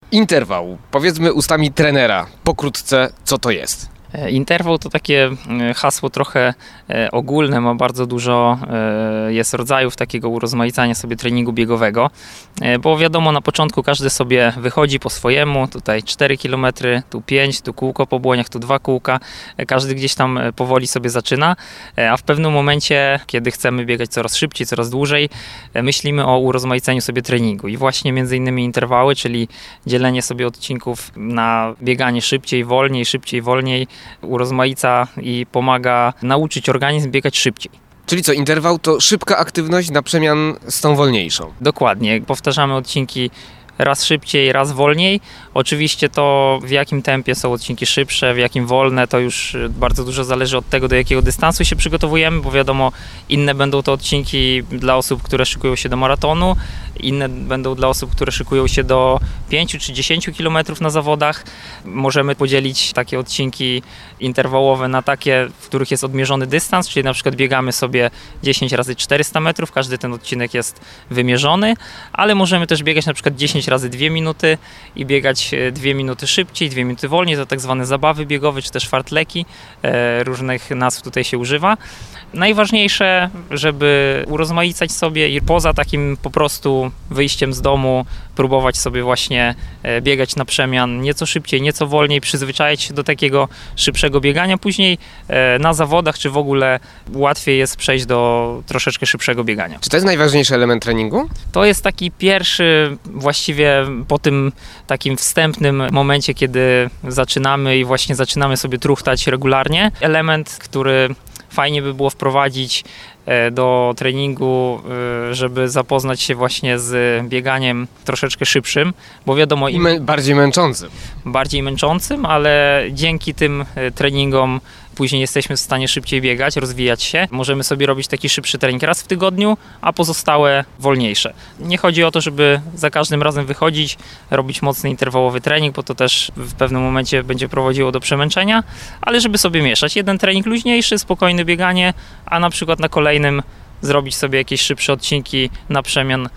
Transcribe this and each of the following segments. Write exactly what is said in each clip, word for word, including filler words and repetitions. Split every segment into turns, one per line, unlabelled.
Interwał. Powiedzmy ustami trenera. Pokrótce, co to jest?
Interwał to takie hasło trochę ogólne, ma bardzo dużo jest rodzajów takiego urozmaicania sobie treningu biegowego, bo wiadomo, na początku każdy sobie wychodzi po swojemu, tutaj cztery kilometry, tu pięć, tu kółko po błoniach, tu dwa kółka, każdy gdzieś tam powoli sobie zaczyna, a w pewnym momencie, kiedy chcemy biegać coraz szybciej, coraz dłużej, myślimy o urozmaiceniu sobie treningu i właśnie między innymi interwały, czyli dzielenie sobie odcinków na bieganie szybciej, wolniej, szybciej, wolniej, urozmaica i pomaga nauczyć organizm biegać szybciej.
Czyli co, interwał to szybka aktywność na przemian z tą wolniejszą?
Dokładnie. Powtarzamy odcinki raz szybciej, raz wolniej. Oczywiście to, w jakim tempie są odcinki szybsze, w jakim wolne, to już bardzo dużo zależy od tego, do jakiego dystansu się przygotowujemy, bo wiadomo, inne będą to odcinki dla osób, które szykują się do maratonu, inne będą dla osób, które szykują się do pięciu czy dziesięciu kilometrów na zawodach. Możemy podzielić takie odcinki interwałowe na takie, w których jest odmierzony dystans, czyli na przykład biegamy sobie dziesięć razy czterysta metrów, każdy ten odcinek jest wymierzony, ale możemy też biegać na przykład dziesięć razy dwie minuty i biegać dwie minuty szybciej, dwie minuty wolniej, to tak zwane zabawy biegowe, czy też fartleki, różnych nazw tutaj się używa. Najważniejsze, żeby urozmaicać sobie i poza takim po prostu wyjściem z domu, próbować sobie właśnie biegać na przemian nieco szybciej, nieco wolniej, przyzwyczaić się do takiego szybszego biegania. Później na zawodach, czy w ogóle łatwiej jest przejść do troszeczkę szybszego biegania.
Czy to jest najważniejszy element treningu?
To jest taki pierwszy, właściwie po tym takim wstępnym momencie, kiedy zaczynamy i właśnie zaczynamy sobie truchtać regularnie, element, który fajnie by było wprowadzić do treningu, żeby zapoznać się właśnie z bieganiem troszeczkę szybszym, bo wiadomo...
I mę- bardziej męczącym.
Bardziej męczącym, ale dzięki tym treningom później jesteśmy w stanie szybciej biegać, rozwijać się. Możemy sobie robić taki szybszy trening raz w tygodniu, a pozostałe wolniejsze. Nie chodzi o to, żeby za każdym razem wychodzić, robić mocny interwałowy trening, bo to też w pewnym momencie będzie prowadziło do przemęczenia, ale żeby sobie mieszać. Jeden trening luźniejszy, spokojne bieganie, a na przykład na kolejnym zrobić sobie jakieś szybsze odcinki na przemian,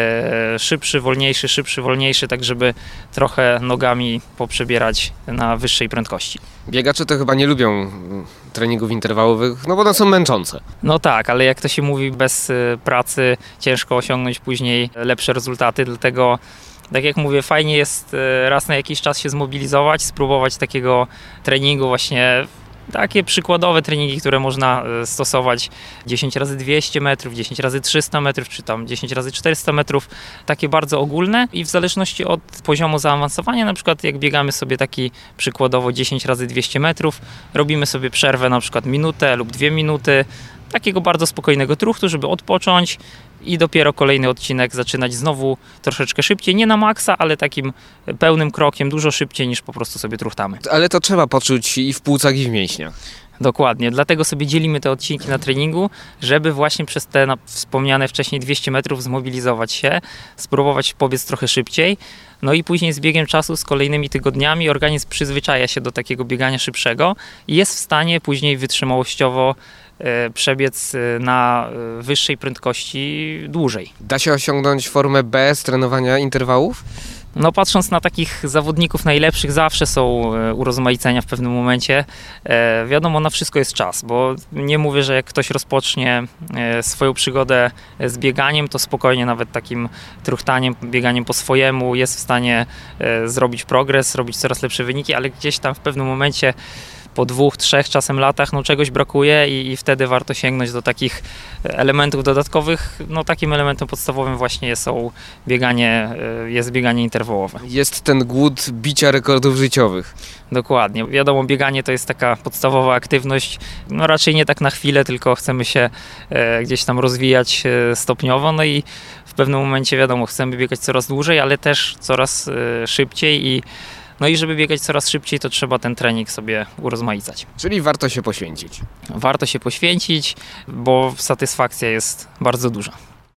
e, szybszy, wolniejszy, szybszy, wolniejszy, tak żeby trochę nogami poprzebierać na wyższej prędkości.
Biegacze to chyba nie lubią treningów interwałowych, no bo one są męczące.
No tak, ale jak to się mówi, bez pracy ciężko osiągnąć później lepsze rezultaty, dlatego tak jak mówię, fajnie jest raz na jakiś czas się zmobilizować, spróbować takiego treningu właśnie. Takie przykładowe treningi, które można stosować dziesięć razy dwieście metrów, dziesięć razy trzysta metrów, czy tam dziesięć razy czterysta metrów, takie bardzo ogólne i w zależności od poziomu zaawansowania, na przykład jak biegamy sobie taki przykładowo dziesięć razy dwieście metrów, robimy sobie przerwę na przykład minutę lub dwie minuty, takiego bardzo spokojnego truchtu, żeby odpocząć i dopiero kolejny odcinek zaczynać znowu troszeczkę szybciej, nie na maksa, ale takim pełnym krokiem, dużo szybciej niż po prostu sobie truchtamy.
Ale to trzeba poczuć i w płucach, i w mięśniach.
Dokładnie, dlatego sobie dzielimy te odcinki na treningu, żeby właśnie przez te wspomniane wcześniej dwieście metrów zmobilizować się, spróbować pobiec trochę szybciej, no i później z biegiem czasu, z kolejnymi tygodniami organizm przyzwyczaja się do takiego biegania szybszego i jest w stanie później wytrzymałościowo przebiec na wyższej prędkości dłużej.
Da się osiągnąć formę bez trenowania interwałów?
No patrząc na takich zawodników najlepszych, zawsze są urozmaicenia w pewnym momencie. E, wiadomo, na wszystko jest czas, bo nie mówię, że jak ktoś rozpocznie swoją przygodę z bieganiem, to spokojnie nawet takim truchtaniem, bieganiem po swojemu jest w stanie e, zrobić progres, robić coraz lepsze wyniki, ale gdzieś tam w pewnym momencie po dwóch, trzech czasem latach no czegoś brakuje i, i wtedy warto sięgnąć do takich elementów dodatkowych. No takim elementem podstawowym właśnie są bieganie, jest bieganie interwałowe.
Jest ten głód bicia rekordów życiowych.
Dokładnie. Wiadomo, bieganie to jest taka podstawowa aktywność, no raczej nie tak na chwilę, tylko chcemy się e, gdzieś tam rozwijać e, stopniowo, no i w pewnym momencie wiadomo, chcemy biegać coraz dłużej, ale też coraz e, szybciej i No i żeby biegać coraz szybciej, to trzeba ten trening sobie urozmaicać.
Czyli warto się poświęcić.
Warto się poświęcić, bo satysfakcja jest bardzo duża.